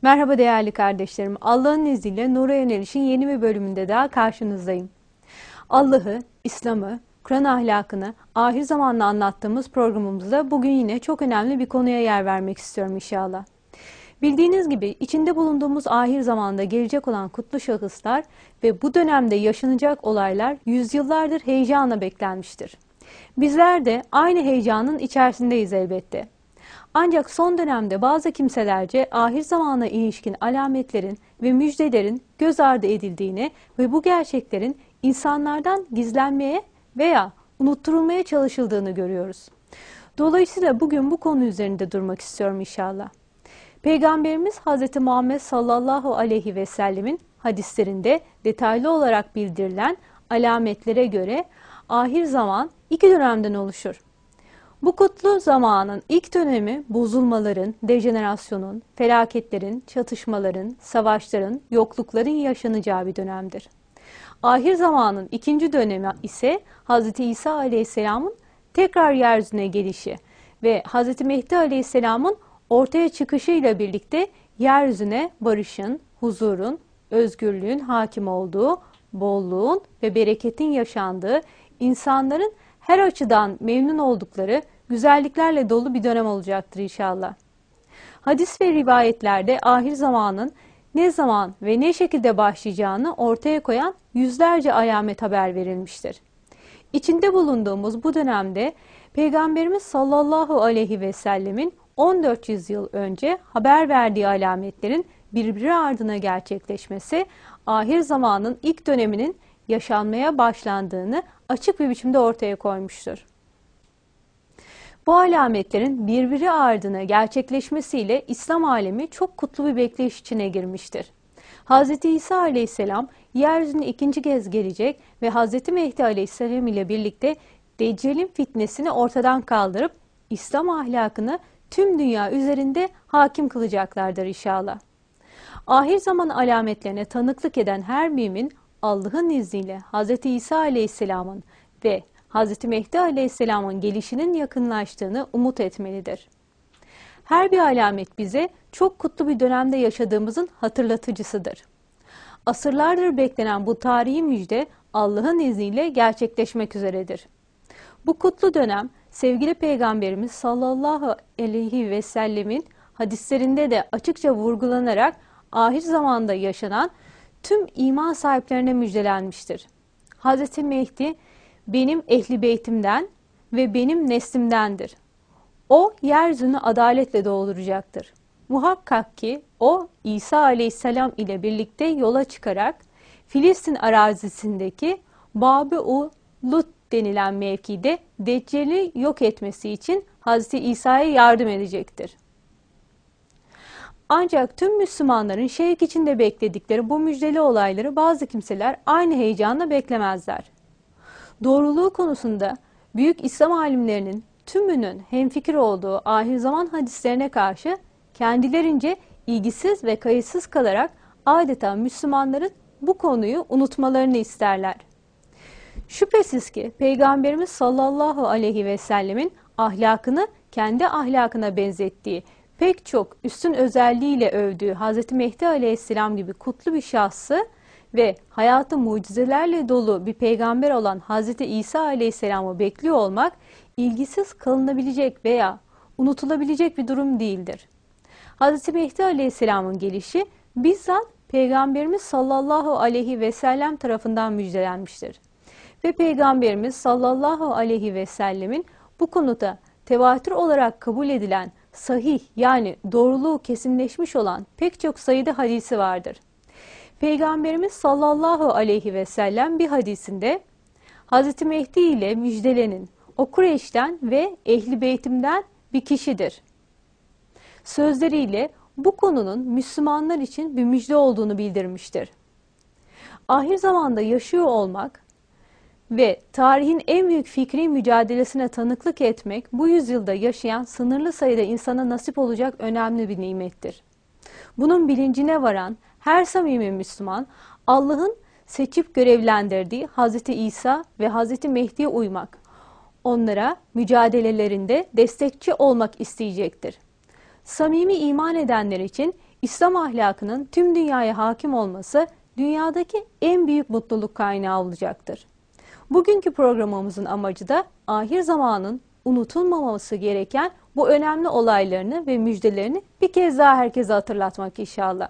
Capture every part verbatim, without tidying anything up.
Merhaba değerli kardeşlerim. Allah'ın izniyle Nur'a Yöneliş'in yeni bir bölümünde daha karşınızdayım. Allah'ı, İslam'ı, Kur'an ahlakını ahir zamanla anlattığımız programımızda bugün yine çok önemli bir konuya yer vermek istiyorum inşallah. Bildiğiniz gibi içinde bulunduğumuz ahir zamanda gelecek olan kutlu şahıslar ve bu dönemde yaşanacak olaylar yüzyıllardır heyecanla beklenmiştir. Bizler de aynı heyecanın içerisindeyiz elbette. Ancak son dönemde bazı kimselerce ahir zamana ilişkin alametlerin ve müjdelerin göz ardı edildiğini ve bu gerçeklerin insanlardan gizlenmeye veya unutturulmaya çalışıldığını görüyoruz. Dolayısıyla bugün bu konu üzerinde durmak istiyorum inşallah. Peygamberimiz Hz. Muhammed sallallahu aleyhi ve sellemin hadislerinde detaylı olarak bildirilen alametlere göre ahir zaman iki dönemden oluşur. Bu kutlu zamanın ilk dönemi bozulmaların, dejenerasyonun, felaketlerin, çatışmaların, savaşların, yoklukların yaşanacağı bir dönemdir. Ahir zamanın ikinci dönemi ise Hz. İsa Aleyhisselam'ın tekrar yeryüzüne gelişi ve Hz. Mehdi Aleyhisselam'ın ortaya çıkışıyla birlikte yeryüzüne barışın, huzurun, özgürlüğün hakim olduğu, bolluğun ve bereketin yaşandığı, insanların her açıdan memnun oldukları, güzelliklerle dolu bir dönem olacaktır inşallah. Hadis ve rivayetlerde ahir zamanın ne zaman ve ne şekilde başlayacağını ortaya koyan yüzlerce alamet haber verilmiştir. İçinde bulunduğumuz bu dönemde Peygamberimiz sallallahu aleyhi ve sellemin on dört yüz yıl önce haber verdiği alametlerin birbiri ardına gerçekleşmesi, ahir zamanın ilk döneminin yaşanmaya başlandığını açık bir biçimde ortaya koymuştur. Bu alametlerin birbiri ardına gerçekleşmesiyle İslam alemi çok kutlu bir bekleyiş içine girmiştir. Hz. İsa aleyhisselam yeryüzüne ikinci kez gelecek ve Hz. Mehdi aleyhisselam ile birlikte Deccal'in fitnesini ortadan kaldırıp İslam ahlakını tüm dünya üzerinde hakim kılacaklardır inşallah. Ahir zaman alametlerine tanıklık eden her mümin Allah'ın izniyle Hz. İsa aleyhisselamın ve Hz. Mehdi aleyhisselamın gelişinin yakınlaştığını umut etmelidir. Her bir alamet bize çok kutlu bir dönemde yaşadığımızın hatırlatıcısıdır. Asırlardır beklenen bu tarihi müjde Allah'ın izniyle gerçekleşmek üzeredir. Bu kutlu dönem sevgili Peygamberimiz sallallahu aleyhi ve sellemin hadislerinde de açıkça vurgulanarak ahir zamanda yaşanan tüm iman sahiplerine müjdelenmiştir. Hz. Mehdi benim ehli beytimden ve benim neslimdendir. O yeryüzünü adaletle dolduracaktır. Muhakkak ki o İsa aleyhisselam ile birlikte yola çıkarak Filistin arazisindeki Bab-ı Lut denilen mevkide Deccal'i yok etmesi için Hz. İsa'ya yardım edecektir. Ancak tüm Müslümanların şevk içinde bekledikleri bu müjdeli olayları bazı kimseler aynı heyecanla beklemezler. Doğruluğu konusunda büyük İslam alimlerinin tümünün hemfikir olduğu ahir zaman hadislerine karşı kendilerince ilgisiz ve kayıtsız kalarak adeta Müslümanların bu konuyu unutmalarını isterler. Şüphesiz ki Peygamberimiz sallallahu aleyhi ve sellemin ahlakını kendi ahlakına benzettiği, pek çok üstün özelliğiyle övdüğü Hz. Mehdi aleyhisselam gibi kutlu bir şahsı ve hayatı mucizelerle dolu bir peygamber olan Hz. İsa aleyhisselamı bekliyor olmak ilgisiz kalınabilecek veya unutulabilecek bir durum değildir. Hz. Mehdi aleyhisselamın gelişi bizzat Peygamberimiz sallallahu aleyhi ve sellem tarafından müjdelenmiştir. Ve Peygamberimiz sallallahu aleyhi ve sellemin bu konuda tevatür olarak kabul edilen sahih yani doğruluğu kesinleşmiş olan pek çok sayıda hadisi vardır. Peygamberimiz sallallahu aleyhi ve sellem bir hadisinde Hz. Mehdi ile müjdelenin o Kureyş'ten ve Ehli Beytim'den bir kişidir sözleriyle bu konunun Müslümanlar için bir müjde olduğunu bildirmiştir. Ahir zamanda yaşıyor olmak ve tarihin en büyük fikri mücadelesine tanıklık etmek bu yüzyılda yaşayan sınırlı sayıda insana nasip olacak önemli bir nimettir. Bunun bilincine varan her samimi Müslüman Allah'ın seçip görevlendirdiği Hz. İsa ve Hz. Mehdi'ye uymak, onlara mücadelelerinde destekçi olmak isteyecektir. Samimi iman edenler için İslam ahlakının tüm dünyaya hakim olması dünyadaki en büyük mutluluk kaynağı olacaktır. Bugünkü programımızın amacı da ahir zamanın unutulmaması gereken bu önemli olaylarını ve müjdelerini bir kez daha herkese hatırlatmak inşallah.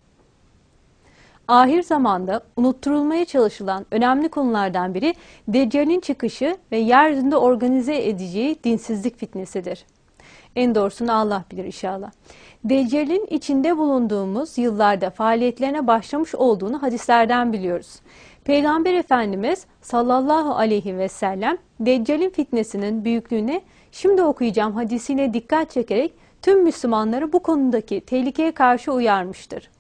Ahir zamanda unutturulmaya çalışılan önemli konulardan biri Deccal'in çıkışı ve yeryüzünde organize edeceği dinsizlik fitnesidir. En doğrusunu Allah bilir inşallah. Deccal'in içinde bulunduğumuz yıllarda faaliyetlerine başlamış olduğunu hadislerden biliyoruz. Peygamber Efendimiz sallallahu aleyhi ve sellem Deccal'in fitnesinin büyüklüğüne şimdi okuyacağım hadisiyle dikkat çekerek tüm Müslümanları bu konudaki tehlikeye karşı uyarmıştır.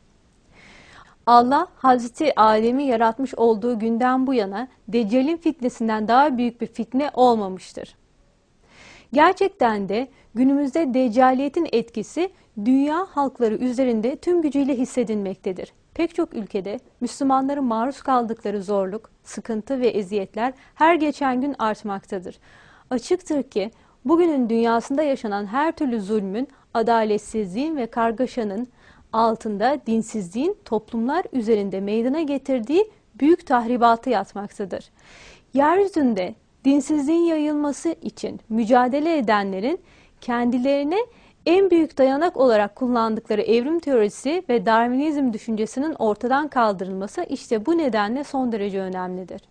Allah Hazreti Adem'i yaratmış olduğu günden bu yana Deccal'in fitnesinden daha büyük bir fitne olmamıştır. Gerçekten de günümüzde Deccaliyetin etkisi dünya halkları üzerinde tüm gücüyle hissedilmektedir. Pek çok ülkede Müslümanların maruz kaldıkları zorluk, sıkıntı ve eziyetler her geçen gün artmaktadır. Açıktır ki bugünün dünyasında yaşanan her türlü zulmün, adaletsizliğin ve kargaşanın altında dinsizliğin toplumlar üzerinde meydana getirdiği büyük tahribatı yatmaktadır. Yeryüzünde dinsizliğin yayılması için mücadele edenlerin kendilerine en büyük dayanak olarak kullandıkları evrim teorisi ve Darwinizm düşüncesinin ortadan kaldırılması işte bu nedenle son derece önemlidir.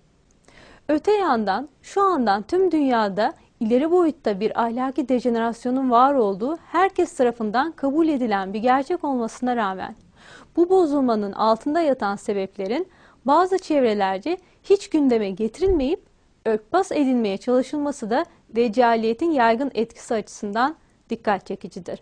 Öte yandan şu andan tüm dünyada ileri boyutta bir ahlaki dejenerasyonun var olduğu herkes tarafından kabul edilen bir gerçek olmasına rağmen bu bozulmanın altında yatan sebeplerin bazı çevrelerce hiç gündeme getirilmeyip örtbas edilmeye çalışılması da Deccaliyetin yaygın etkisi açısından dikkat çekicidir.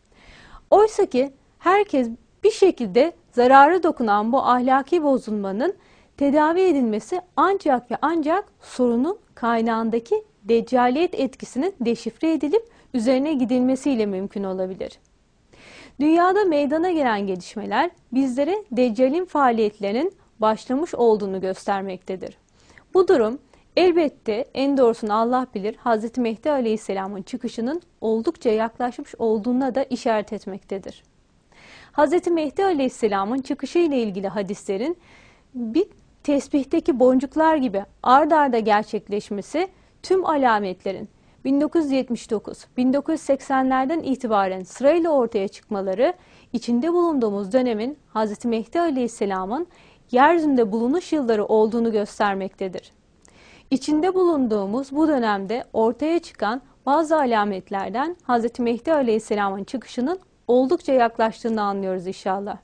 Oysa ki herkes bir şekilde zararı dokunan bu ahlaki bozulmanın tedavi edilmesi ancak ve ancak sorunun kaynağındaki Deccaliyet etkisinin deşifre edilip üzerine gidilmesiyle mümkün olabilir. Dünyada meydana gelen gelişmeler bizlere Deccal'in faaliyetlerinin başlamış olduğunu göstermektedir. Bu durum elbette en doğrusunu Allah bilir Hazreti Mehdi Aleyhisselam'ın çıkışının oldukça yaklaşmış olduğuna da işaret etmektedir. Hazreti Mehdi Aleyhisselam'ın çıkışı ile ilgili hadislerin bir tesbihteki boncuklar gibi ard arda gerçekleşmesi tüm alametlerin bin dokuz yüz yetmiş dokuz bin dokuz yüz seksenlerden itibaren sırayla ortaya çıkmaları içinde bulunduğumuz dönemin Hazreti Mehdi Aleyhisselam'ın yeryüzünde bulunuş yılları olduğunu göstermektedir. İçinde bulunduğumuz bu dönemde ortaya çıkan bazı alametlerden Hazreti Mehdi Aleyhisselam'ın çıkışının oldukça yaklaştığını anlıyoruz inşallah.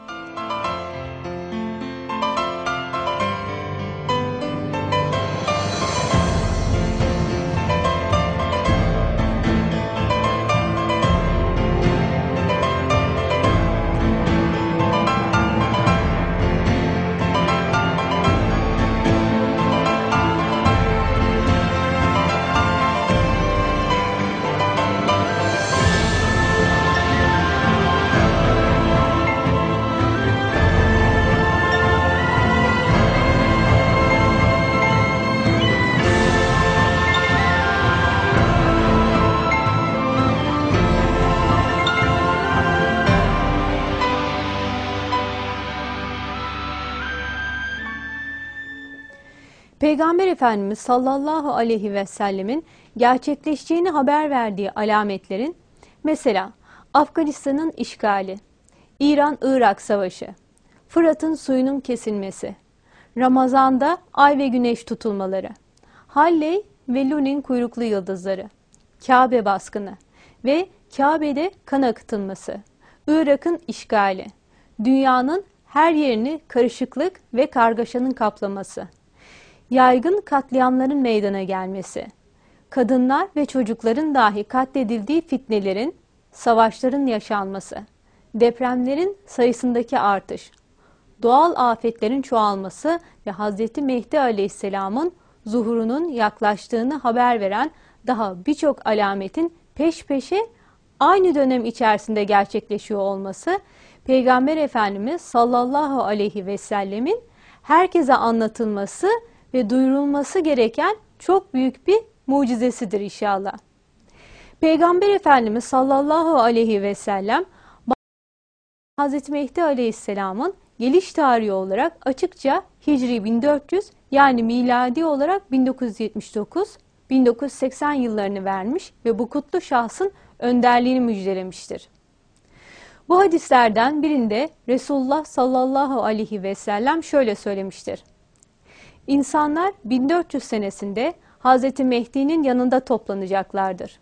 Peygamber Efendimiz sallallahu aleyhi ve sellemin gerçekleşeceğini haber verdiği alametlerin mesela Afganistan'ın işgali, İran-Irak savaşı, Fırat'ın suyunun kesilmesi, Ramazan'da ay ve güneş tutulmaları, Halley ve Lunin kuyruklu yıldızları, Kabe baskını ve Kabe'de kan akıtılması, Irak'ın işgali, dünyanın her yerini karışıklık ve kargaşanın kaplaması, yaygın katliamların meydana gelmesi, kadınlar ve çocukların dahi katledildiği fitnelerin, savaşların yaşanması, depremlerin sayısındaki artış, doğal afetlerin çoğalması ve Hazreti Mehdi Aleyhisselam'ın zuhurunun yaklaştığını haber veren daha birçok alametin peş peşe aynı dönem içerisinde gerçekleşiyor olması, Peygamber Efendimiz sallallahu aleyhi ve sellemin herkese anlatılması ve duyurulması gereken çok büyük bir mucizesidir inşallah. Peygamber Efendimiz sallallahu aleyhi ve sellem Hazreti Mehdi Aleyhisselam'ın geliş tarihi olarak açıkça Hicri bin dört yüz yani miladi olarak bin dokuz yüz yetmiş dokuz bin dokuz yüz seksen yıllarını vermiş ve bu kutlu şahsın önderliğini müjdelemiştir. Bu hadislerden birinde Resulullah sallallahu aleyhi ve sellem şöyle söylemiştir. İnsanlar bin dört yüz senesinde Hazreti Mehdi'nin yanında toplanacaklardır.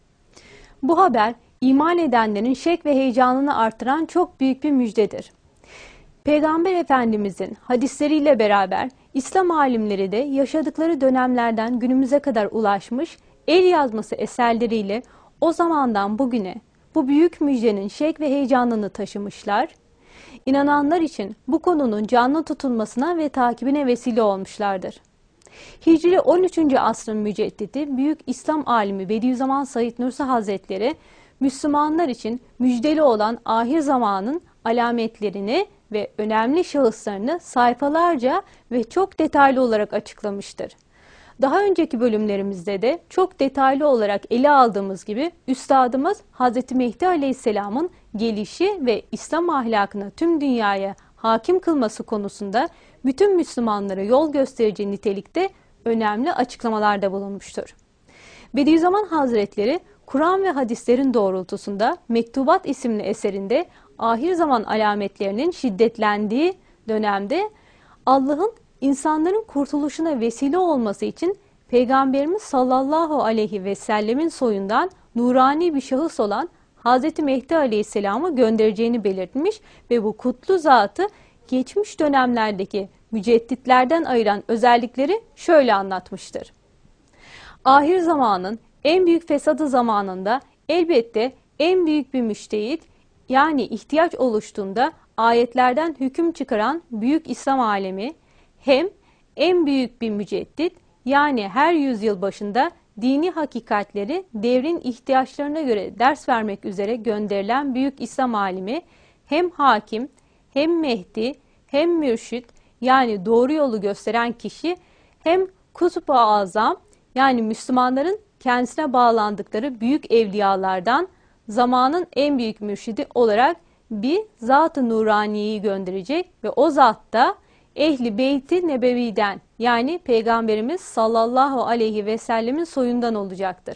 Bu haber iman edenlerin şek ve heyecanını artıran çok büyük bir müjdedir. Peygamber Efendimizin hadisleriyle beraber İslam alimleri de yaşadıkları dönemlerden günümüze kadar ulaşmış el yazması eserleriyle o zamandan bugüne bu büyük müjdenin şek ve heyecanını taşımışlar. İnananlar için bu konunun canlı tutulmasına ve takibine vesile olmuşlardır. Hicri on üçüncü asrın müceddidi Büyük İslam alimi Bediüzzaman Said Nursi Hazretleri, Müslümanlar için müjdeli olan ahir zamanın alametlerini ve önemli şahıslarını sayfalarca ve çok detaylı olarak açıklamıştır. Daha önceki bölümlerimizde de çok detaylı olarak ele aldığımız gibi Üstadımız Hazreti Mehdi Aleyhisselam'ın gelişi ve İslam ahlakını tüm dünyaya hakim kılması konusunda bütün Müslümanlara yol gösterici nitelikte önemli açıklamalarda bulunmuştur. Bediüzzaman Hazretleri Kur'an ve hadislerin doğrultusunda Mektubat isimli eserinde ahir zaman alametlerinin şiddetlendiği dönemde Allah'ın insanların kurtuluşuna vesile olması için Peygamberimiz sallallahu aleyhi ve sellemin soyundan nurani bir şahıs olan Hazreti Mehdi Aleyhisselam'ı göndereceğini belirtmiş ve bu kutlu zatı geçmiş dönemlerdeki mücedditlerden ayıran özellikleri şöyle anlatmıştır. Ahir zamanın en büyük fesadı zamanında elbette en büyük bir müştehit yani ihtiyaç oluştuğunda ayetlerden hüküm çıkaran büyük İslam alemi hem en büyük bir müceddit yani her yüzyıl başında dini hakikatleri devrin ihtiyaçlarına göre ders vermek üzere gönderilen büyük İslam alimi hem hakim hem Mehdi hem mürşit yani doğru yolu gösteren kişi hem Kutup-ı Azam yani Müslümanların kendisine bağlandıkları büyük evliyalardan zamanın en büyük mürşidi olarak bir Zat-ı Nuraniye'yi gönderecek ve o zat da Ehli Beyt-i Nebevi'den yani Peygamberimiz sallallahu aleyhi ve sellemin soyundan olacaktır.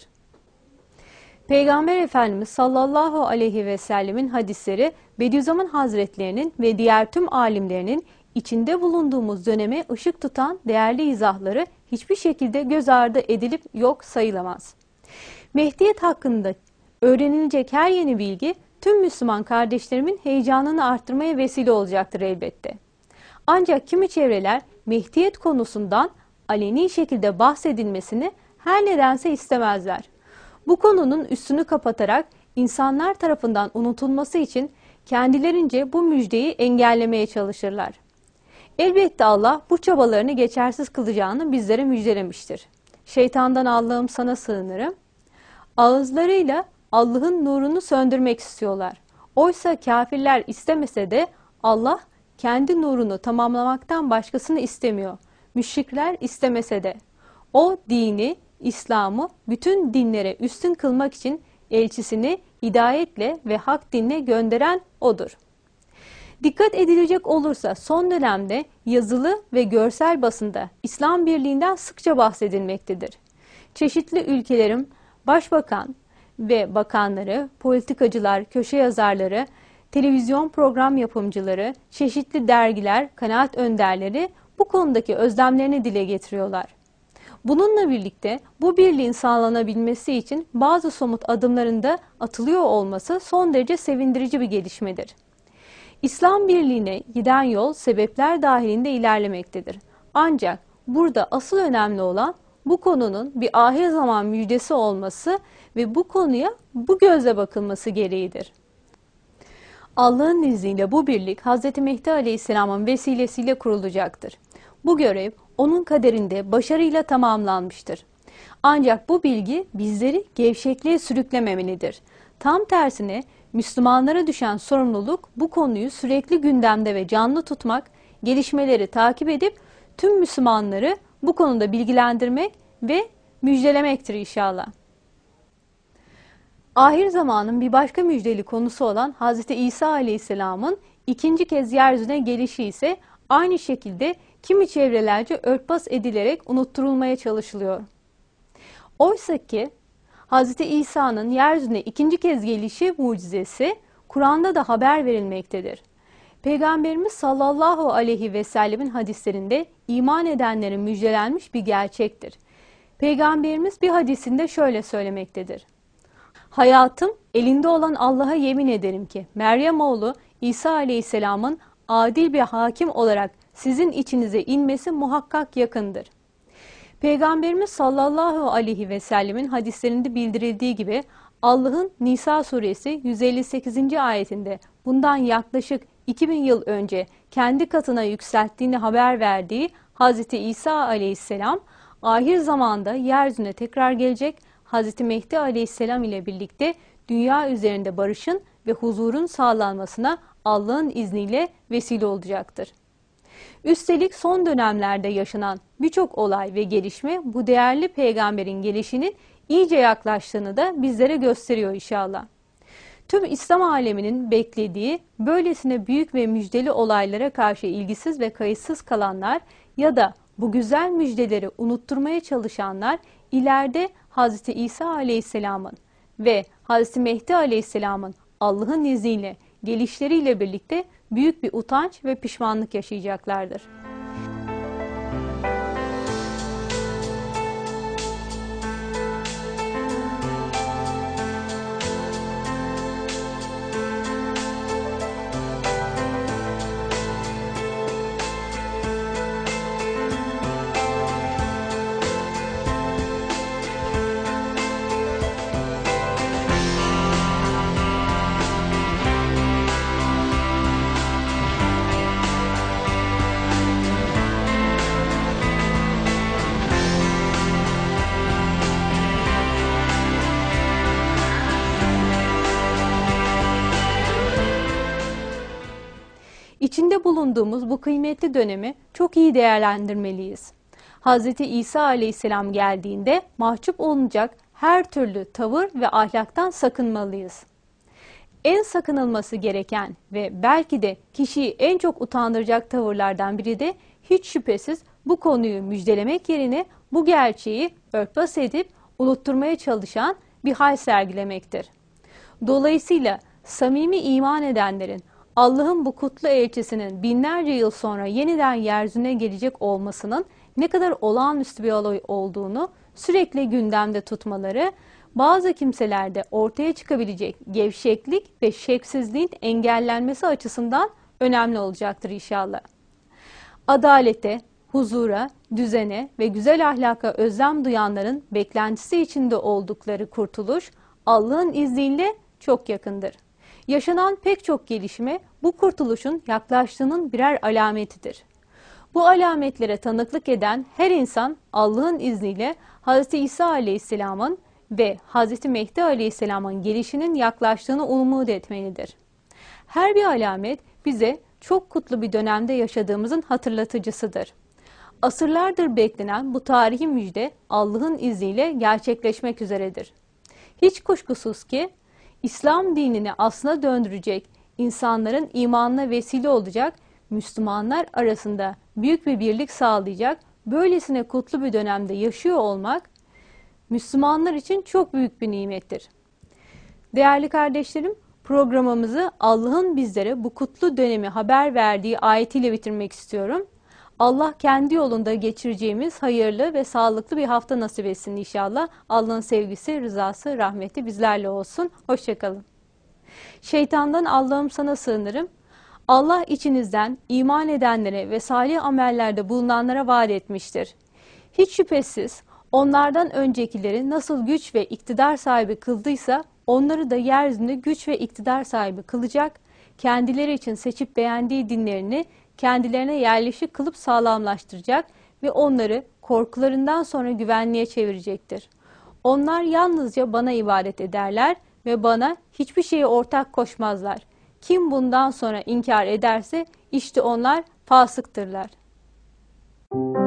Peygamber Efendimiz sallallahu aleyhi ve sellemin hadisleri Bediüzzaman Hazretlerinin ve diğer tüm alimlerinin içinde bulunduğumuz döneme ışık tutan değerli izahları hiçbir şekilde göz ardı edilip yok sayılamaz. Mehdiyet hakkında öğrenilecek her yeni bilgi tüm Müslüman kardeşlerimin heyecanını arttırmaya vesile olacaktır elbette. Ancak kimi çevreler Mehdiyet konusundan aleni şekilde bahsedilmesini her nedense istemezler. Bu konunun üstünü kapatarak insanlar tarafından unutulması için kendilerince bu müjdeyi engellemeye çalışırlar. Elbette Allah bu çabalarını geçersiz kılacağını bizlere müjdelemiştir. Şeytandan Allah'ım sana sığınırım. Ağızlarıyla Allah'ın nurunu söndürmek istiyorlar. Oysa kafirler istemese de Allah kendi nurunu tamamlamaktan başkasını istemiyor. Müşrikler istemese de. O dini, İslam'ı bütün dinlere üstün kılmak için elçisini hidayetle ve hak dinle gönderen O'dur. Dikkat edilecek olursa son dönemde yazılı ve görsel basında İslam birliğinden sıkça bahsedilmektedir. Çeşitli ülkelerin başbakan ve bakanları, politikacılar, köşe yazarları, televizyon program yapımcıları, çeşitli dergiler, kanaat önderleri bu konudaki özlemlerini dile getiriyorlar. Bununla birlikte bu birliğin sağlanabilmesi için bazı somut adımların da atılıyor olması son derece sevindirici bir gelişmedir. İslam birliğine giden yol sebepler dahilinde ilerlemektedir. Ancak burada asıl önemli olan bu konunun bir ahir zaman müjdesi olması ve bu konuya bu gözle bakılması gereğidir. Allah'ın izniyle bu birlik Hazreti Mehdi Aleyhisselam'ın vesilesiyle kurulacaktır. Bu görev onun kaderinde başarıyla tamamlanmıştır. Ancak bu bilgi bizleri gevşekliğe sürüklememelidir. Tam tersine Müslümanlara düşen sorumluluk bu konuyu sürekli gündemde ve canlı tutmak, gelişmeleri takip edip tüm Müslümanları bu konuda bilgilendirmek ve müjdelemektir inşallah. Ahir zamanın bir başka müjdeli konusu olan Hazreti İsa Aleyhisselam'ın ikinci kez yeryüzüne gelişi ise aynı şekilde kimi çevrelerce örtbas edilerek unutturulmaya çalışılıyor. Oysa ki Hazreti İsa'nın yeryüzüne ikinci kez gelişi mucizesi Kur'an'da da haber verilmektedir. Peygamberimiz sallallahu aleyhi ve sellemin hadislerinde iman edenlerin müjdelenmiş bir gerçektir. Peygamberimiz bir hadisinde şöyle söylemektedir. Hayatım elinde olan Allah'a yemin ederim ki Meryem oğlu İsa Aleyhisselam'ın adil bir hakim olarak sizin içinize inmesi muhakkak yakındır. Peygamberimiz sallallahu aleyhi ve sellemin hadislerinde bildirildiği gibi Allah'ın Nisa suresi yüz elli sekizinci ayetinde bundan yaklaşık iki bin yıl önce kendi katına yükselttiğini haber verdiği Hazreti İsa Aleyhisselam ahir zamanda yeryüzüne tekrar gelecek, Hazreti Mehdi Aleyhisselam ile birlikte dünya üzerinde barışın ve huzurun sağlanmasına Allah'ın izniyle vesile olacaktır. Üstelik son dönemlerde yaşanan birçok olay ve gelişme bu değerli peygamberin gelişinin iyice yaklaştığını da bizlere gösteriyor inşallah. Tüm İslam aleminin beklediği böylesine büyük ve müjdeli olaylara karşı ilgisiz ve kayıtsız kalanlar ya da bu güzel müjdeleri unutturmaya çalışanlar ileride Hazreti İsa Aleyhisselam'ın ve Hazreti Mehdi Aleyhisselam'ın Allah'ın izniyle gelişleriyle birlikte büyük bir utanç ve pişmanlık yaşayacaklardır. İçinde bulunduğumuz bu kıymetli dönemi çok iyi değerlendirmeliyiz. Hazreti İsa Aleyhisselam geldiğinde mahcup olunacak her türlü tavır ve ahlaktan sakınmalıyız. En sakınılması gereken ve belki de kişiyi en çok utandıracak tavırlardan biri de hiç şüphesiz bu konuyu müjdelemek yerine bu gerçeği örtbas edip unutturmaya çalışan bir hal sergilemektir. Dolayısıyla samimi iman edenlerin Allah'ın bu kutlu elçisinin binlerce yıl sonra yeniden yeryüzüne gelecek olmasının ne kadar olağanüstü bir olay olduğunu sürekli gündemde tutmaları, bazı kimselerde ortaya çıkabilecek gevşeklik ve şevksizliğin engellenmesi açısından önemli olacaktır inşallah. Adalete, huzura, düzene ve güzel ahlaka özlem duyanların beklentisi içinde oldukları kurtuluş Allah'ın izniyle çok yakındır. Yaşanan pek çok gelişme bu kurtuluşun yaklaştığının birer alametidir. Bu alametlere tanıklık eden her insan Allah'ın izniyle Hz. İsa Aleyhisselam'ın ve Hz. Mehdi Aleyhisselam'ın gelişinin yaklaştığını umut etmelidir. Her bir alamet bize çok kutlu bir dönemde yaşadığımızın hatırlatıcısıdır. Asırlardır beklenen bu tarihi müjde Allah'ın izniyle gerçekleşmek üzeredir. Hiç kuşkusuz ki İslam dinini aslına döndürecek, insanların imanına vesile olacak, Müslümanlar arasında büyük bir birlik sağlayacak, böylesine kutlu bir dönemde yaşıyor olmak, Müslümanlar için çok büyük bir nimettir. Değerli kardeşlerim, programımızı Allah'ın bizlere bu kutlu dönemi haber verdiği ayetiyle bitirmek istiyorum. Allah kendi yolunda geçireceğimiz hayırlı ve sağlıklı bir hafta nasip etsin inşallah. Allah'ın sevgisi, rızası, rahmeti bizlerle olsun. Hoşçakalın. Şeytandan Allah'ım sana sığınırım. Allah içinizden iman edenlere ve salih amellerde bulunanlara vaat etmiştir. Hiç şüphesiz onlardan öncekileri nasıl güç ve iktidar sahibi kıldıysa onları da yeryüzünde güç ve iktidar sahibi kılacak, kendileri için seçip beğendiği dinlerini kendilerine yerleşik kılıp sağlamlaştıracak ve onları korkularından sonra güvenliğe çevirecektir. Onlar yalnızca bana ibadet ederler ve bana hiçbir şeye ortak koşmazlar. Kim bundan sonra inkar ederse işte onlar fasıktırlar.